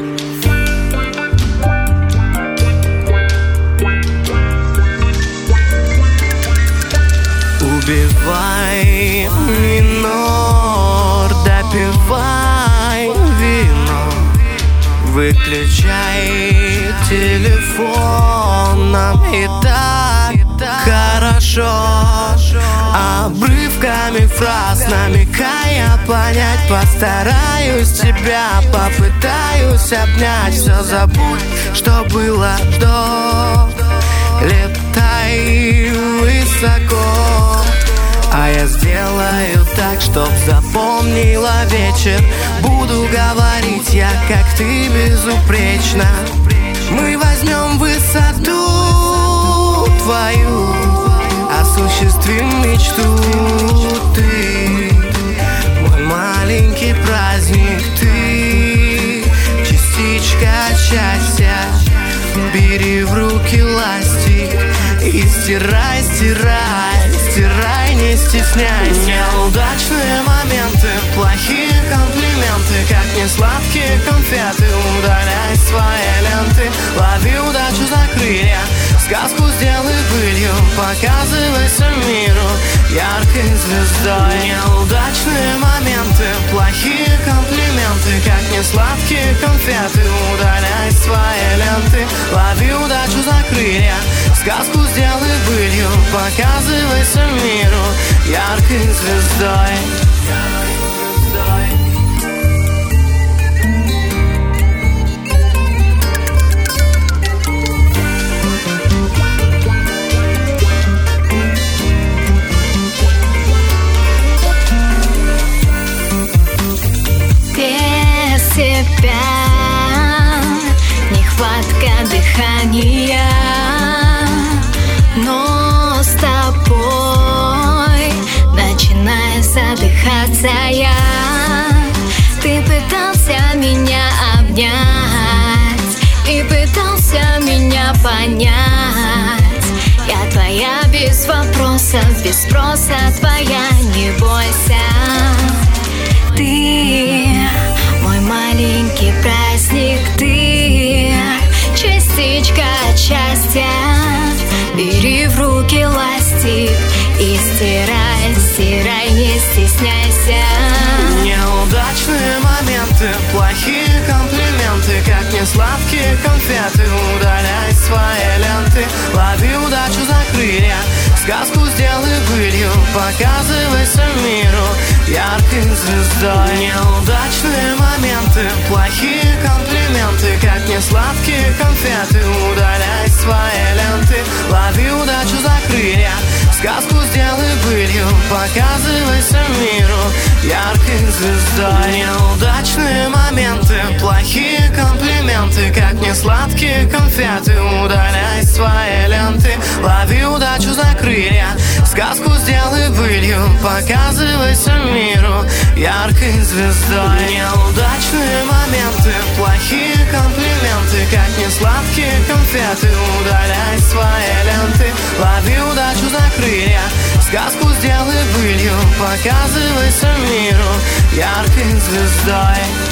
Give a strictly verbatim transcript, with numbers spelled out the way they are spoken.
Убивай минор, допивай вино, выключай телефон, нам и так хорошо. Обрывками фраз намекая понять, постараюсь тебя, попытаюсь обнять. Все забудь, что было до, летай высоко. А я сделаю так, чтоб запомнила вечер. Буду говорить я, как ты, безупречно. Мы возьмем высоту твою, осуществим мечту. Ты мой маленький праздник, ты частичка счастья. Бери в руки ластик и стирай, стирай, стирай, не стесняйся. Неудачные моменты, плохие комплименты, как несладкие конфеты. Удаляй свои ленты, лови удачу за крылья. Сказку сделай былью, показывайся миру яркой звездой. Неудачные моменты, плохие комплименты, как несладкие конфеты. Удаляй свои ленты, лови удачу за крылья. Сказку сделай былью, показывайся миру яркой звездой. Без тебя нехватка дыхания, но с тобой начинаю задыхаться я. Ты пытался меня обнять и пытался меня понять. Я твоя без вопросов, без спроса твоя, не бойся. Ты мой маленький праздник, ты частичка счастья. Бери в руки ластик и стирай, стирай, не стесняйся. Неудачные моменты, плохие комплименты, как несладкие конфеты. Удаляй свои ленты, лови удачу за крылья. Сказку сделай былью, показывайся миру яркой звездой. Неудачные моменты, плохие комплименты, как несладкие конфеты. Удаляй свои ленты, лови удачу за крылья. Сказку сделай былью, показывайся миру яркой звездой. Неудачные моменты, плохие комплименты, как несладкие конфеты. Удаляй свои ленты, лови удачу за крылья. Сказку сделай былью, показывайся миру яркой звездой. Неудачные моменты, плохие комплименты, как несладкие конфеты. Удаляй свои ленты, лови удачу за крылья. Сказку сделай былью, показывайся миру яркой звездой.